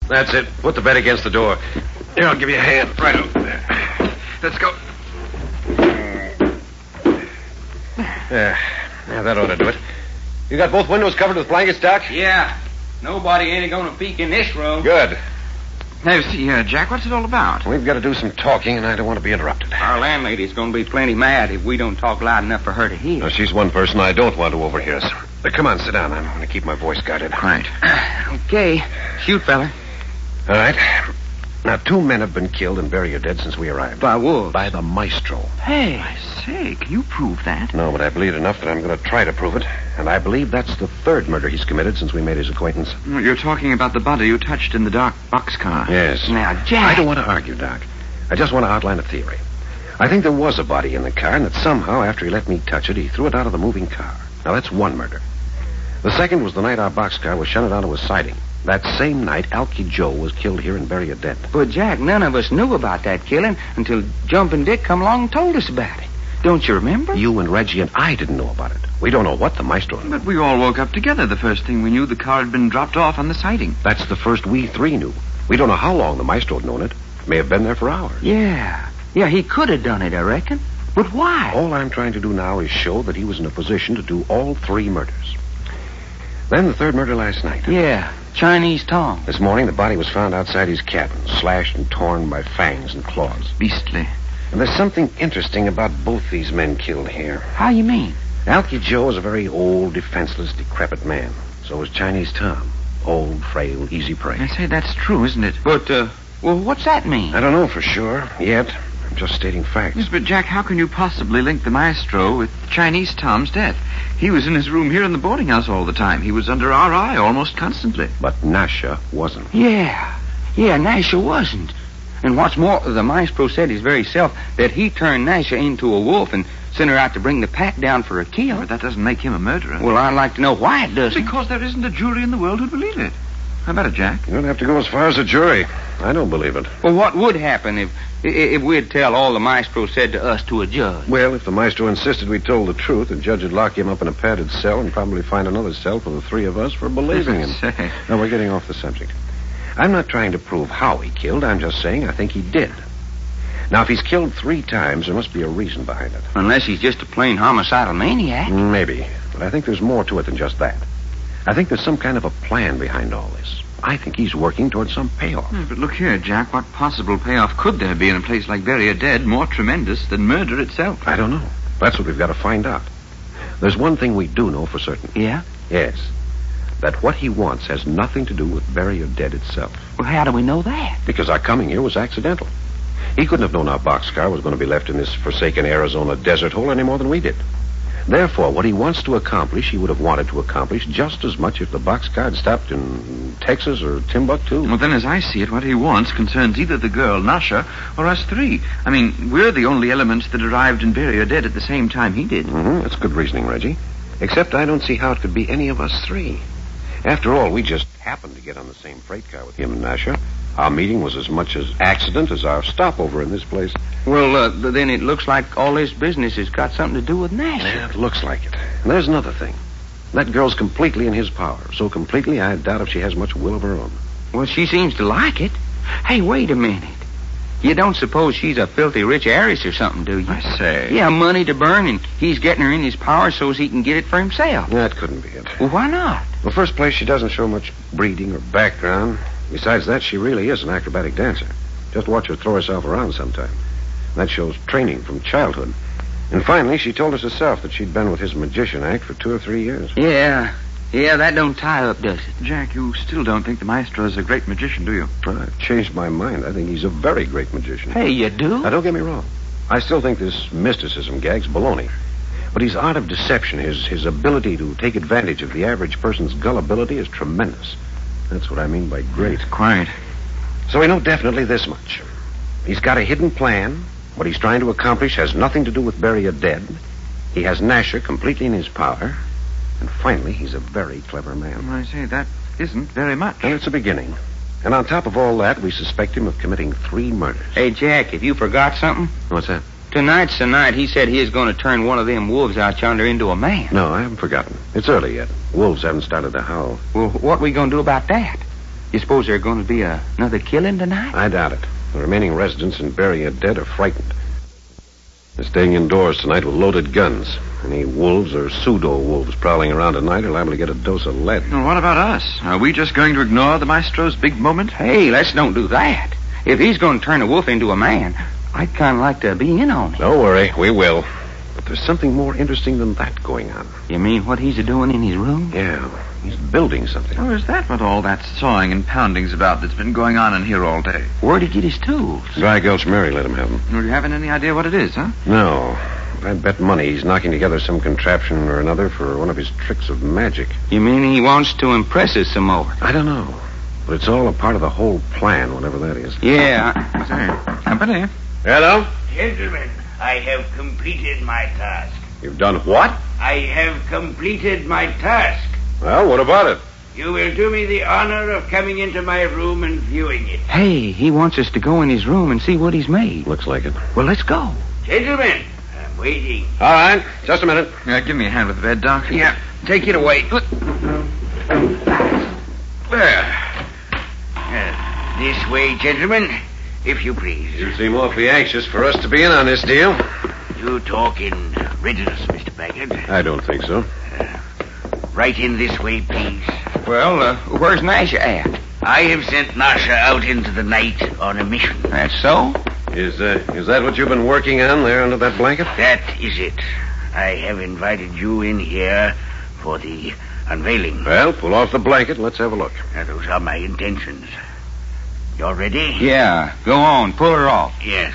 That's it. Put the bed against the door. Here, I'll give you a hand. Right over there. Let's go. Yeah, that ought to do it. You got both windows covered with blankets, Doc? Yeah. Nobody ain't gonna peek in this room. Good. Now, see, Jack, what's it all about? We've got to do some talking, and I don't want to be interrupted. Our landlady's gonna be plenty mad if we don't talk loud enough for her to hear. Now, she's one person I don't want to overhear us. Come on, sit down. I'm going to keep my voice guarded. Right. Okay. Shoot, feller. All right. Now, 2 men have been killed and buried or dead since we arrived. By wolves? By the maestro. Hey, I say, can you prove that? No, but I believe enough that I'm going to try to prove it. And I believe that's the 3rd murder he's committed since we made his acquaintance. You're talking about the body you touched in the dark boxcar. Yes. Now, Jack... I don't want to argue, Doc. I just want to outline a theory. I think there was a body in the car, and that somehow, after he let me touch it, he threw it out of the moving car. Now, that's one murder. The second was the night our boxcar was shunted onto a siding. That same night, Alky Joe was killed here and buried dead. But, Jack, none of us knew about that killing until Jumpin' Dick come along and told us about it. Don't you remember? You and Reggie and I didn't know about it. We don't know what the maestro knew. But we all woke up together the first thing we knew the car had been dropped off on the siding. That's the first we 3 knew. We don't know how long the maestro had known it. May have been there for hours. Yeah. Yeah, he could have done it, I reckon. But why? All I'm trying to do now is show that he was in a position to do all 3 murders. Then the 3rd murder last night. Yeah, Chinese Tom. This morning, the body was found outside his cabin, slashed and torn by fangs and claws. Beastly. And there's something interesting about both these men killed here. How you mean? Alky Joe is a very old, defenseless, decrepit man. So is Chinese Tom. Old, frail, easy prey. I say, that's true, isn't it? But, well, what's that mean? I don't know for sure, yet. I'm just stating facts. Yes, but Jack, how can you possibly link the maestro with Chinese Tom's death? He was in his room here in the boarding house all the time. He was under our eye almost constantly. But Nasha wasn't. Yeah, Nasha wasn't. And what's more, the maestro said his very self that he turned Nasha into a wolf and sent her out to bring the pack down for a kill. But that doesn't make him a murderer. Well, I'd like to know why it doesn't. Because there isn't a jury in the world who'd believe it. How about it, Jack? You don't have to go as far as a jury. I don't believe it. Well, what would happen if we'd tell all the maestro said to us to a judge? Well, if the maestro insisted we told the truth, the judge would lock him up in a padded cell and probably find another cell for the 3 of us for believing him. Say. Now, we're getting off the subject. I'm not trying to prove how he killed. I'm just saying I think he did. Now, if he's killed 3 times, there must be a reason behind it. Unless he's just a plain homicidal maniac. Maybe. But I think there's more to it than just that. I think there's some kind of a plan behind all this. I think he's working towards some payoff. But look here, Jack. What possible payoff could there be in a place like Bury a Dead more tremendous than murder itself? I don't know. That's what we've got to find out. There's one thing we do know for certain. Yeah? Yes. That what he wants has nothing to do with Bury a Dead itself. Well, how do we know that? Because our coming here was accidental. He couldn't have known our boxcar was going to be left in this forsaken Arizona desert hole any more than we did. Therefore, what he wants to accomplish, he would have wanted to accomplish just as much if the boxcar had stopped in Texas or Timbuktu. Well, then, as I see it, what he wants concerns either the girl, Nasha, or us 3. I mean, we're the only elements that arrived in Bury a Dead at the same time he did. Mm-hmm. That's good reasoning, Reggie. Except I don't see how it could be any of us 3. After all, we just happened to get on the same freight car with him and Nasha. Our meeting was as much as accident as our stopover in this place. Well, then it looks like all this business has got something to do with Nasha. Yeah, it looks like it. And there's another thing. That girl's completely in his power. So completely, I doubt if she has much will of her own. Well, she seems to like it. Hey, wait a minute. You don't suppose she's a filthy rich heiress or something, do you? I say. Yeah, money to burn, and he's getting her in his power so as he can get it for himself. That couldn't be it. Well, why not? Well, first place, she doesn't show much breeding or background. Besides that, she really is an acrobatic dancer. Just watch her throw herself around sometime. That shows training from childhood. And finally, she told us herself that she'd been with his magician act for 2 or 3 years. Yeah, that don't tie up, does it? Jack, you still don't think the maestro is a great magician, do you? Well, I've changed my mind. I think he's a very great magician. Hey, you do? Now, don't get me wrong. I still think this mysticism gag's baloney. But his art of deception, his ability to take advantage of the average person's gullibility is tremendous. That's what I mean by great. Quite. So we know definitely this much. He's got a hidden plan. What he's trying to accomplish has nothing to do with Bury a Dead. He has Nasha completely in his power. And finally, he's a very clever man. I say, that isn't very much. And it's a beginning. And on top of all that, we suspect him of committing 3 murders. Hey, Jack, have you forgot something? What's that? Tonight's the night he said he was going to turn one of them wolves out yonder into a man. No, I haven't forgotten. It's early yet. Wolves haven't started to howl. Well, what are we going to do about that? You suppose there's going to be another killing tonight? I doubt it. The remaining residents in Bury are dead or frightened. They're staying indoors tonight with loaded guns. Any wolves or pseudo-wolves prowling around tonight are liable to get a dose of lead. Well, what about us? Are we just going to ignore the maestro's big moment? Hey, let's don't do that. If he's going to turn a wolf into a man, I'd kind of like to be in on it. Don't worry, we will. But there's something more interesting than that going on. You mean what he's doing in his room? Yeah, he's building something. Oh, is that what all that sawing and pounding's about that's been going on in here all day? Where'd he get his tools? Dry Gulch Mary let him have them. Well, you haven't any idea what it is, huh? No. I'd bet money he's knocking together some contraption or another for one of his tricks of magic. You mean he wants to impress us some more? I don't know. But it's all a part of the whole plan, whatever that is. Yeah. Say, company. Hello? Gentlemen, I have completed my task. You've done what? I have completed my task. Well, what about it? You will do me the honor of coming into my room and viewing it. Hey, he wants us to go in his room and see what he's made. Looks like it. Well, let's go. Gentlemen, I'm waiting. All right. Just a minute. Give me a hand with the bed, Doc. Yeah, take it away. There. This way, gentlemen, if you please. You seem awfully anxious for us to be in on this deal. You talk in riddles, Mr. Packard. I don't think so. Right in this way, please. Well, where's Nasha at? I have sent Nasha out into the night on a mission. That's so? Is that what you've been working on there under that blanket? That is it. I have invited you in here for the unveiling. Well, pull off the blanket and let's have a look. Now, those are my intentions. You're ready? Yeah, go on, pull her off. Yes.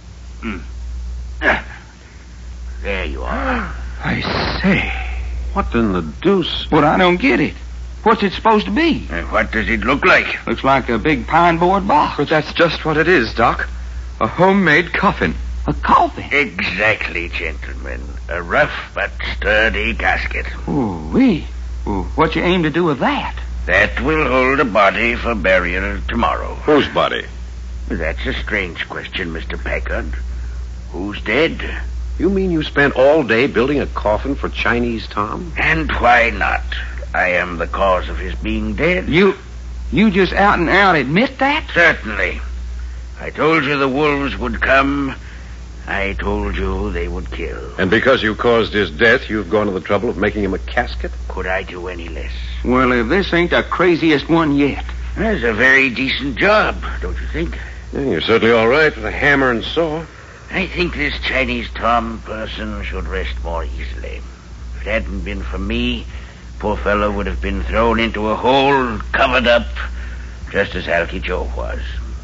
There you are. I say. What in the deuce? But I don't get it. What's it supposed to be? What does it look like? Looks like a big pine board box. But that's just what it is, Doc. A homemade coffin. A coffin. Exactly, gentlemen. A rough but sturdy casket. Ooh-wee. Well, what you aim to do with that? That will hold a body for burial tomorrow. Whose body? That's a strange question, Mr. Packard. Who's dead? You mean you spent all day building a coffin for Chinese Tom? And why not? I am the cause of his being dead. You just out and out admit that? Certainly. I told you the wolves would come. I told you they would kill. And because you caused his death, you've gone to the trouble of making him a casket? Could I do any less? Well, if this ain't the craziest one yet. That's a very decent job, don't you think? Yeah, you're certainly all right with a hammer and saw. I think this Chinese Tom person should rest more easily. If it hadn't been for me, poor fellow would have been thrown into a hole, covered up, just as Alky Joe was.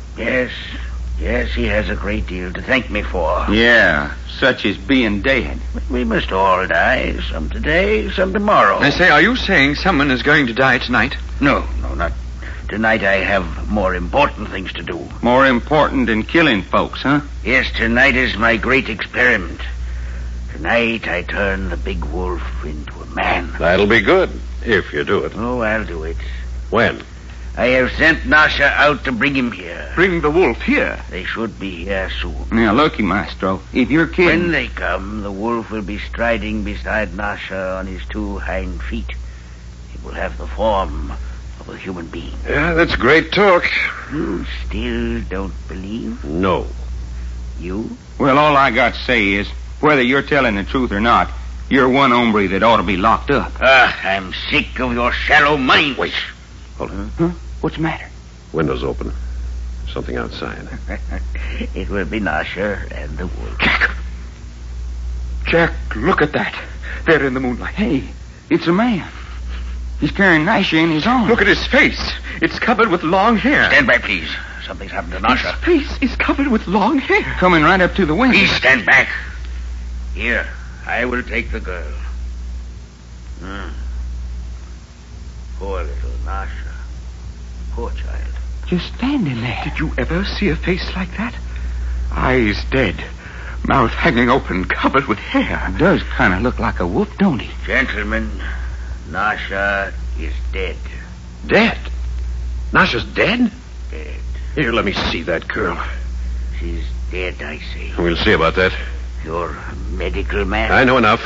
Yes, he has a great deal to thank me for. Yeah, such as being dead. We must all die, some today, some tomorrow. I say, are you saying someone is going to die tonight? No, not tonight. I have more important things to do. More important than killing folks, huh? Yes, tonight is my great experiment. Tonight I turn the big wolf into a man. That'll be good, if you do it. Oh, I'll do it. When? I have sent Nasha out to bring him here. Bring the wolf here. They should be here soon. Now, looky, Maestro, if you're kidding... When they come, the wolf will be striding beside Nasha on his two hind feet. He will have the form of a human being. Yeah, that's great talk. You still don't believe? No. You? Well, all I got to say is, whether you're telling the truth or not, you're one hombre that ought to be locked up. I'm sick of your shallow mind. Wait. Hold on. Huh? What's the matter? Window's open. Something outside. It will be Nasha and the wolf. Jack, look at that. There in the moonlight. Hey, it's a man. He's carrying Nasha in his arms. Look at his face. It's covered with long hair. Stand back, please. Something's happened to Nasha. His face is covered with long hair. Coming right up to the window. Please stand back. Here, I will take the girl. Poor little Nasha. Poor child. Just standing there. Did you ever see a face like that? Eyes dead. Mouth hanging open, covered with hair. It does kind of look like a wolf, don't he? Gentlemen, Nasha is dead. Dead? Nasha's dead? Dead. Here, let me see that girl. She's dead, I say. We'll see about that. You're a medical man. I know enough.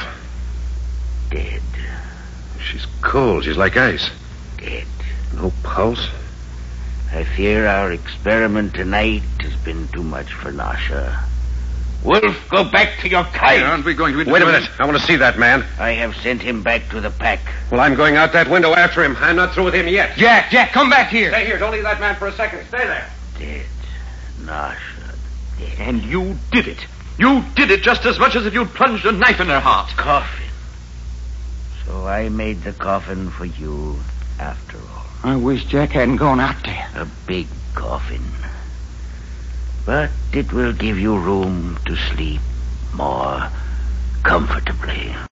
Dead. She's cold. She's like ice. Dead. No pulse. I fear our experiment tonight has been too much for Nasha. Wolf, go back to your kite. Aren't we going to... Wait a minute. I want to see that man. I have sent him back to the pack. Well, I'm going out that window after him. I'm not through with him yet. Jack, come back here. Stay here. Don't leave that man for a second. Stay there. Dead. Nasha, dead. And you did it. You did it just as much as if you'd plunged a knife in her heart. Coffin. So I made the coffin for you after all. I wish Jack hadn't gone out there. A big coffin. But it will give you room to sleep more comfortably.